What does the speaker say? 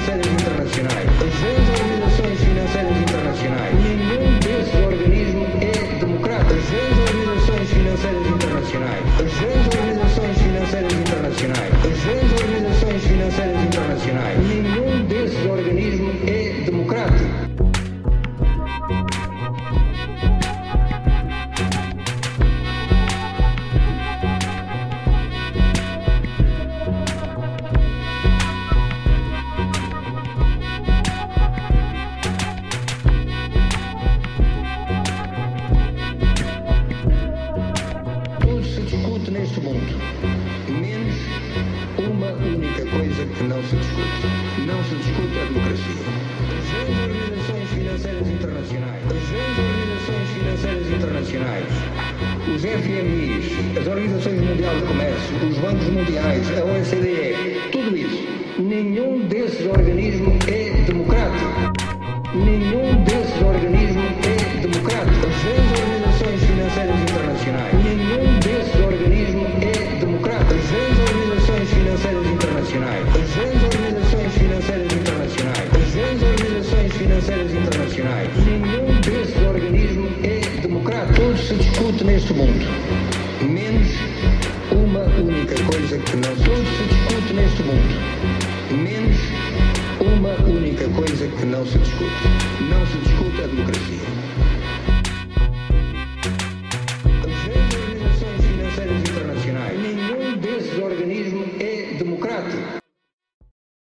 financeiras internacionais. As grandes organizações financeiras internacionais. Nenhum desses organismos é democrático. As grandes organizações financeiras internacionais. As grandes organizações financeiras internacionais. As grandes organizações financeiras internacionais. Nenhum desses organismos é democrático. Neste mundo, menos uma única coisa que não se discute. Não se discute a democracia. As grandes organizações financeiras internacionais, as grandes organizações financeiras internacionais, os FMIs, as Organizações Mundiais de Comércio, os bancos mundiais, a OCDE, tudo isso, nenhum desses organismos é democrático. Nenhum desses organismos é democrático. As grandes organizações financeiras internacionais, nenhum desses organismos é democrático. As grandes organizações financeiras internacionais, as grandes organizações financeiras internacionais, as grandes organizações financeiras internacionais, nenhum desses organismos é democrático. Tudo se discute neste mundo, menos uma única coisa que não se discute. Tudo se discute neste mundo, menos uma única coisa que não se discute. Não se discute a democracia.